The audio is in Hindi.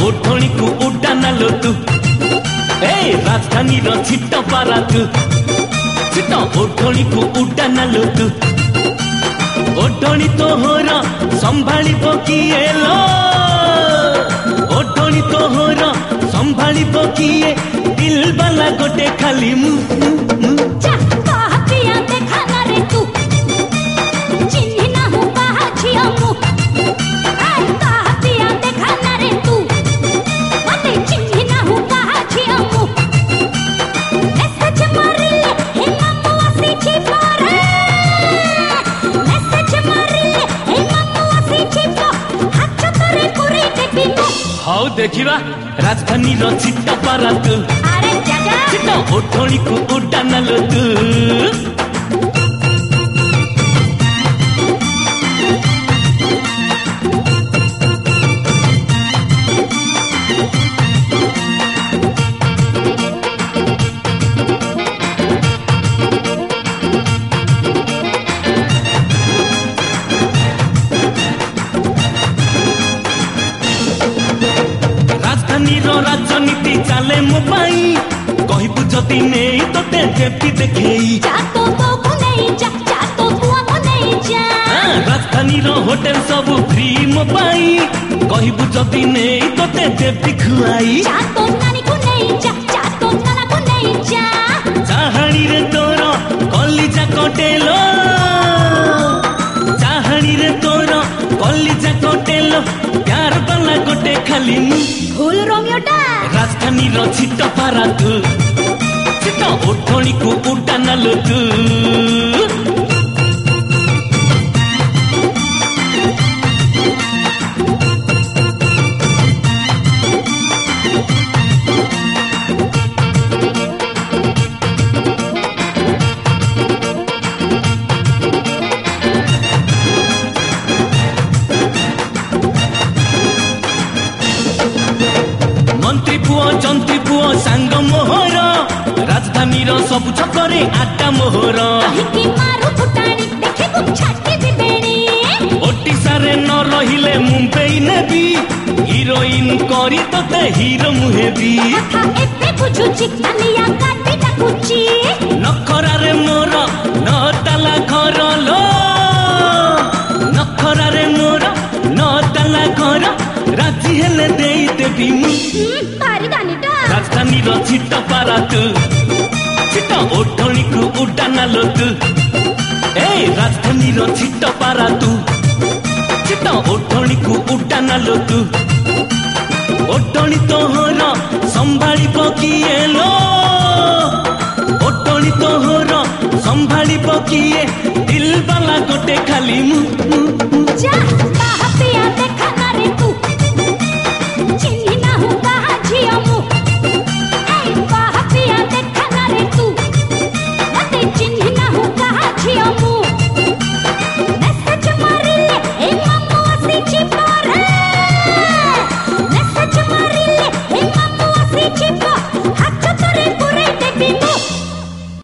ओठणी को उड़ाना लो तू ए राजधानी रो छिट पारा तू छिट ओठणी को उड़ाना लो तू ओठणी तोहर संभाली किए लो ओठणी तोहर संभाली किए दिल वाला गोटे खाली मु जा कहा पिया देखा ना रे तू चिन्ही ना हूँ कहा छिया मु कहा पिया देखा ना रे तू मते चिन्ही ना हूँ कहा छिया मु मैसेज मारिले हे मामू आसी छी पारे मैसेज मारिले हे मामू आसी छी पा हाथ तोरे पुरे देबी मु हाउ देखिबा राजधानी रो छिट पारा तू अरे जाजा छिट ओठणी को उड़ाना लो तू राजनीति चले मो पाई कहबू जदि नहीं तोते देवी देखेई जा तो को नहीं जा तो बुआ को नहीं जा राजधानी रो होटल सब फ्री मो पाई कहबू जदि नहीं तोते देवी खुआई जा तो नानी को नहीं जा तो नाना को नहीं जा चाहणी रे तोर कलिजा कटेलो चाहणी रे तोर कलिजा कटेलो प्यार वाला गोटे खाली फूल रोमियोटा राजधानी रो छिट पारा तू छिट ओठणी को उड़ाना लो तू मंत्री पुओ जंत्री पुओ सांग मोहर राजधानी रो सब छकरे आटा मोहर कहिकी मारू फुटाणी देखे को छाटी दिबेणी ओडिशा रे न रहिले मुंबई नेबी हीरोइन करी तते हीरो मुहेबी कथा एते बुझुची कालिया काटी डाकुची नखरा रे मोर न ताला घर लो नखरा रे मोर न ताला घर राजी हेले देई देबी भारी दानीटा राजधानी रो छिट पारा तू छिट ओठणी को उड़ाना लो तू ए राजधानी रो छिट पारा तू छिट ओठणी को उड़ाना लो तू ओठणी तोहर संभाली किए लो ओठणी तोहर संभाली किए दिल वाला गोटे खाली मु जा कहा पिया